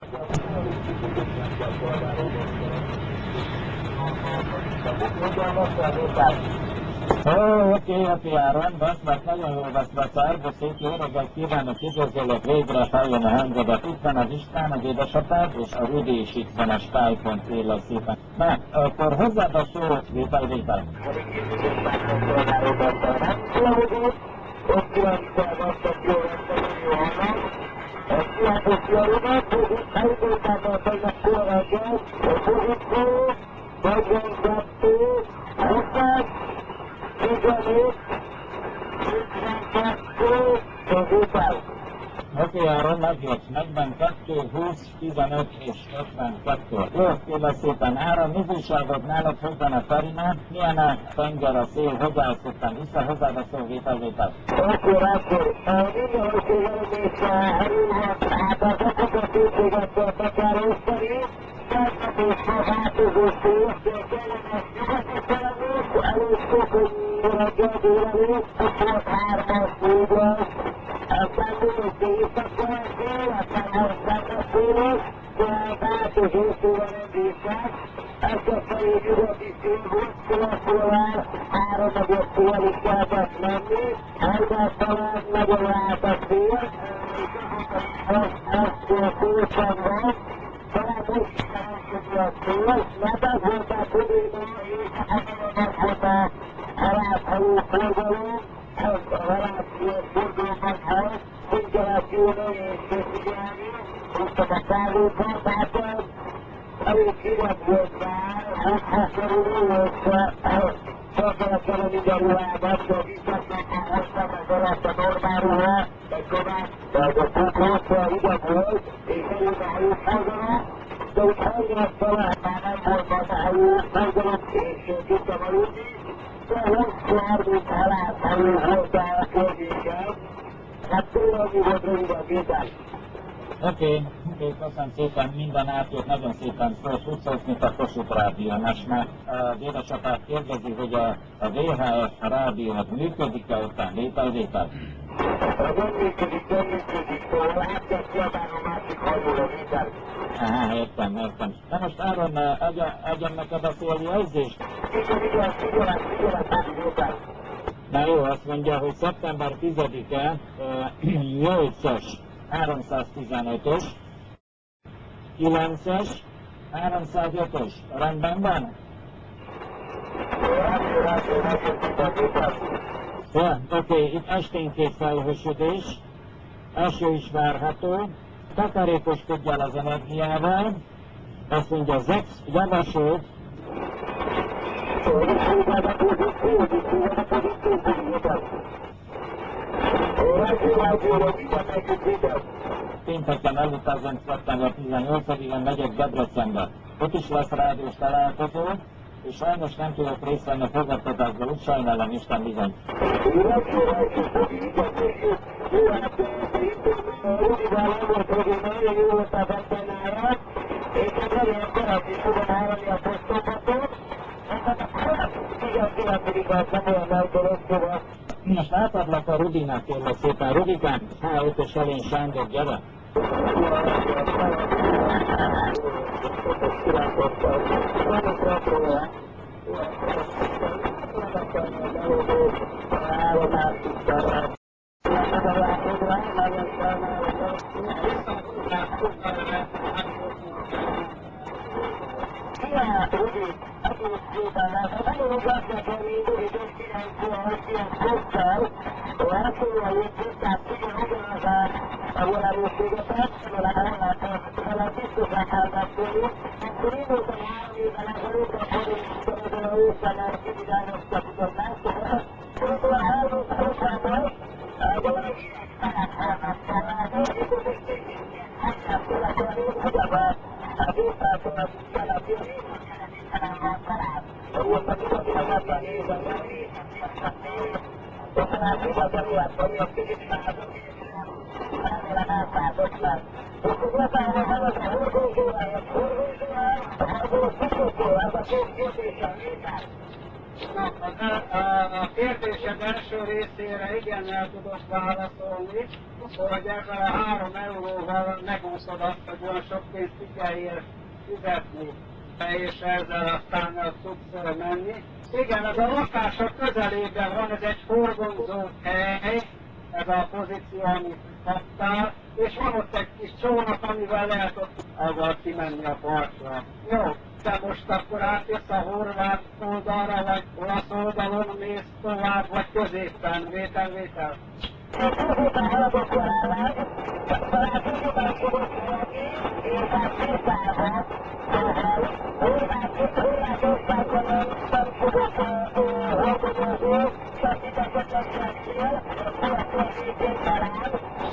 Oké, Áron, vesz, nagyon jól vesz, szervuszét, jó reggelt kívánok, üdvözöllek, végre feljön a hangodat. Itt van az István, az édesapád, és a Rudi is itt van a Skype-on, kérlek szépen. Na, akkor hozzád a szó, vétel. Oké, Áron, megjössz, 42, 20, 15 és 52. Jó, kérlek szépen, Áron, mizúságod nálad, hogy van a Farinál? Milyen a tenger, a szél, hogy állsz ottan? Vissza hozzád a szó, vétel. Akkor, mindenhol és elújhat, hát az azokat készségettől be kell osztani, szerződésre változó szó, de kellemes nyugati szellemét, először, hogy reggel délelőtt, ott volt 3-as, 4-as, aztán volt éjszak-kelető, aztán volt szakaszéles, de változó szóval rendészek, ezt felé nyugati szél volt, szóval 3 nagyobb szél is kellett menni, Hajnál talán nagyon állt a szél, és azt szépen van, talán most is elkezdő a szél, mert az volt a probléma, és az volt a halászhajó forgalom, az a halászhajó forgalomnak hely, úgy kellett jönni és figyelni, húztak a szállókat, tehát elég hideg volt már, hosszú kerülő, és fel kellett minden ruhámat, de visszatnak hoztam az alatt a normál ruhá, egy kabát, de az a pótlót hideg volt, és elég a hajóforgalom, de úgy hajnál talán már nem volt az a hajóforgalom, és tudtam aludni, de 20-30 halászhajó volt a környéken, hát tőle annyi volt röviden vétel. Oké, köszönöm szépen, minden átjött, nagyon szépen szól, tudsz, mint a Kossuth Rádió. Most már az édesapád kérdezi, hogy a VHF rádiót működik-e ottan, vétel? Nem működik, szóval át kell kiabálni a másik hajóra vétel. Aha, értem. Na most Áron, adjam neked a széljelzést? Igen, figyelem, vétel. Na jó, azt mondja, hogy szeptember 10-e 8-as 315-ös, 9-es 305-ös, rendben van? Ja, oké, itt esténként felhősödés, eső is várható, takarékoskodjál az energiával, azt mondja, Zex javasol, pénteken elutazom szeptember 18-án megyek Debrecenbe. Ott is lesz rádiós találkozó, és sajnos nem tudok részt venni a fogadtatásba, úgy sajnálom, Isten bizony. Most átadlak a Rudinak, kérlek szépen. Rudikám, H5-ös Elén Sándor, gyere! A kérdésed első részére igennel tudok válaszolni. szólni, hogy ebben a 3 euróval megúszod azt, hogy olyan sok pénzt ki kell fizetni, és ezzel aztán tudsz menni. Igen, ez a lakások közelében van, ez egy forgongzó hely, ez a pozíció, amit kaptál, és van ott egy kis csónak, amivel lehet ott azzal kimenni a partra. Jó, te most akkor átjössz a horvát oldalra, vagy olasz oldalon mész tovább, vagy középen, vétel. Középen haladok jelenleg, talán középen fogok haladni, és hát sétálva, Horvátországban nem fogok hordozni, csak itt esetleg szeknél, következőként talán.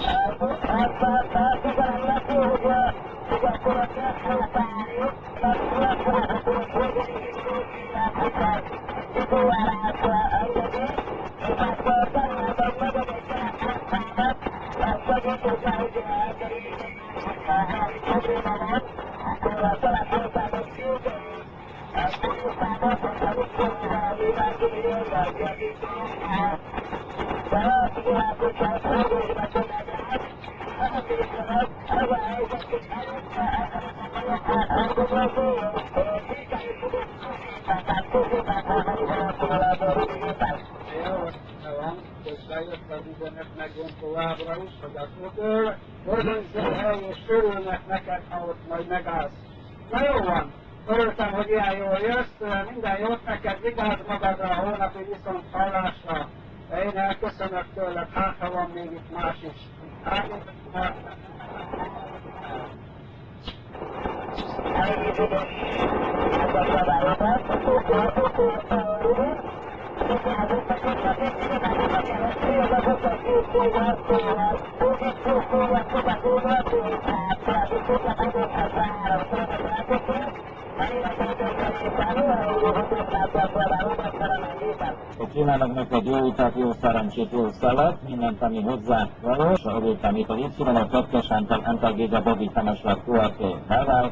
Azt igazán lesz, hogy akkor a közhatárni, azt fogok hozni, hogy időjárás engedi, és akkor találtam meg egy telefonszámot, azt segít, hogy elkerüljük, ha probléma van, akkor a telefonszámot küldöm, a telefonszámot, hogy amikor a világéről, vagy segítünk, de azt igazán, hogy csak probléma tömegrát, azt hiszem, az a helyzet, hogy előtte elgondolkodó, sikerül tudok tehát középen hallani valakor a rövidépen. Jó, van, hogy bejött az üzenet megvan továbbra is, hogy azt örömzöl hely, és örülnek neked, ha ott majd megállsz. Na jó van, örültem, hogy ilyen jól jössz, minden jót neked, vigyázz magadra a holnapi viszont hallásra. Én elköszönök tőled, hát ha van még itt más is. Kívánok neked jó utat, jó szerencsét, jó szelet, mindent, ami hozzá valós, örültem itt a Viszilon, a 2-es Antal Géza Bobby Temeslet QRT. Bye-bye.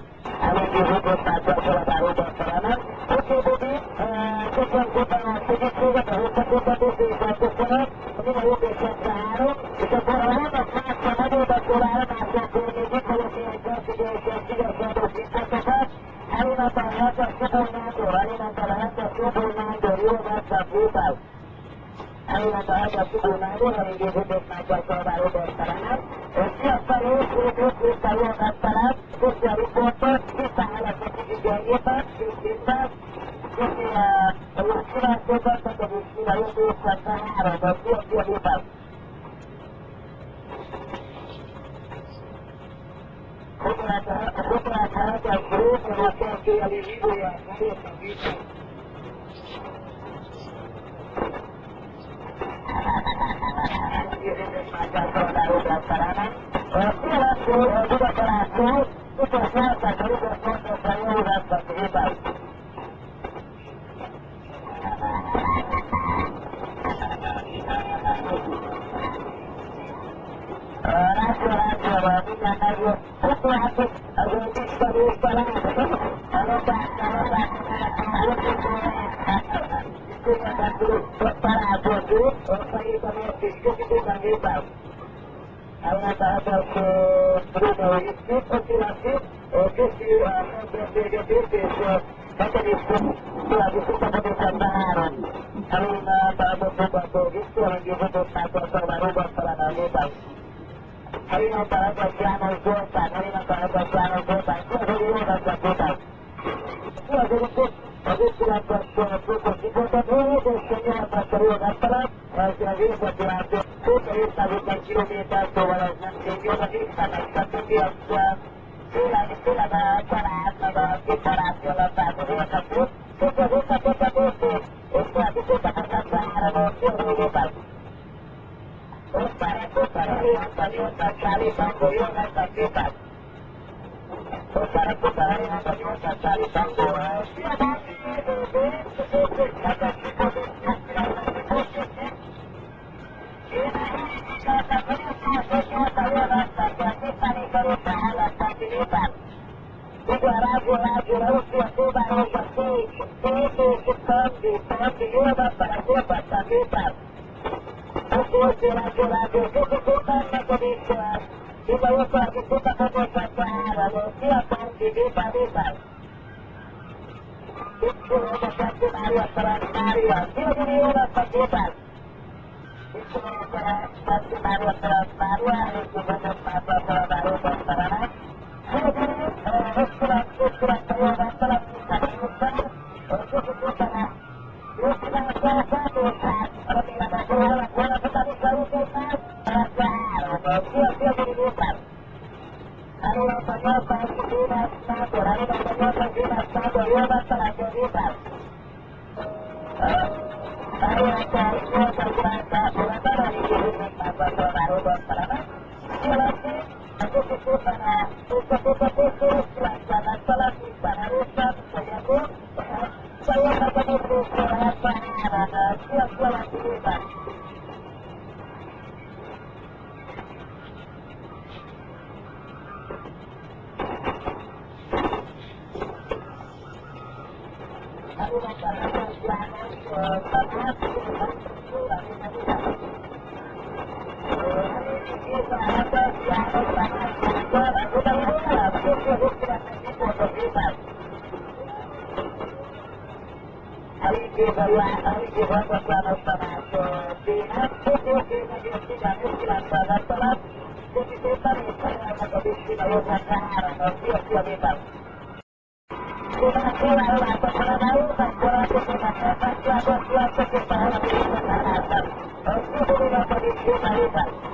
Gracias.